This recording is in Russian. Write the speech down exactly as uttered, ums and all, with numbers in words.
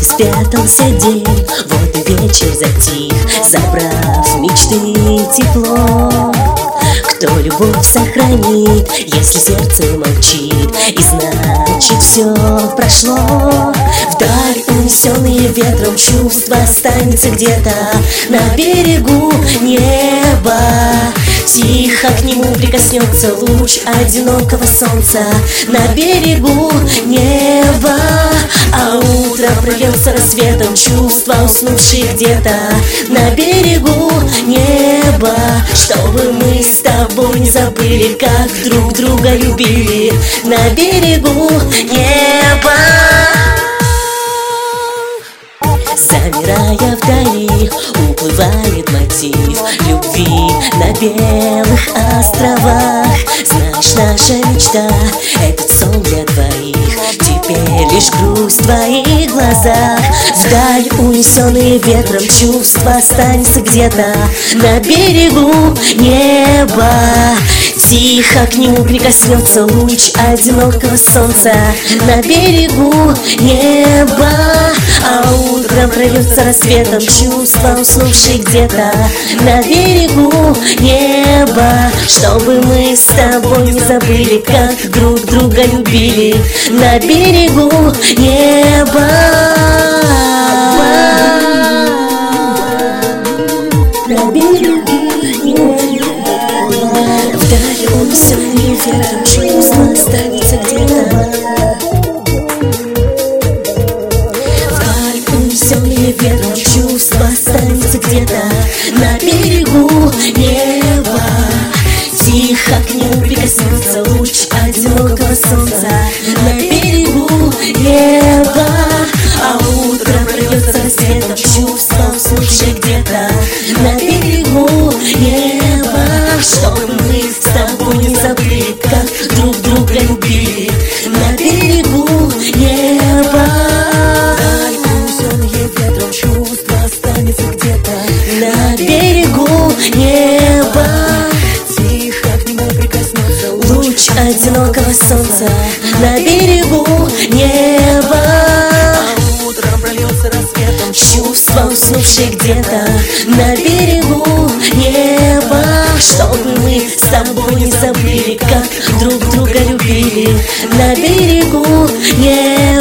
спрятался день, вот и вечер затих, забрав мечты тепло. Кто любовь сохранит, если сердце молчит, и значит все прошло. Вдаль унесенные ветром чувства останется где-то на берегу неба. Тихо к нему прикоснется луч одинокого солнца на берегу неба. А утром прольется рассветом чувства уснувшие где-то на берегу неба. Чтобы мы с тобой не забыли, как друг друга любили на берегу неба. Замирая вдали, уплывает мотив любви на белых островах. Знаешь, наша мечта — этот сон для двоих, теперь лишь грусть в твоих глазах. Вдаль унесенные ветром чувства останется где-то на берегу неба. Тихо к нему прикоснется луч одинокого солнца на берегу неба. А утром прольется рассветом чувства уснувшие где-то на берегу неба. Чтобы мы с тобой не забыли, как друг друга любили на берегу неба. На берегу неба. Вдаль унесенные ветром чувства останется где-то. Ветром чувства останется где-то на берегу неба. Тихо к нему прикоснется луч одинокого солнца на берегу неба. А утром прольется рассветом чувства уснувшие где-то на берегу неба. Чтобы мы с тобой не забыли, как друг друга любили на берегу неба. Чувство останется где-то на берегу неба. Тихо к нему прикоснется луч одинокого солнца на берегу неба. А утром прольется рассветом чувства уснувшие где-то на берегу неба. Чтобы мы с тобой не забыли, как друг друга любили на берегу неба.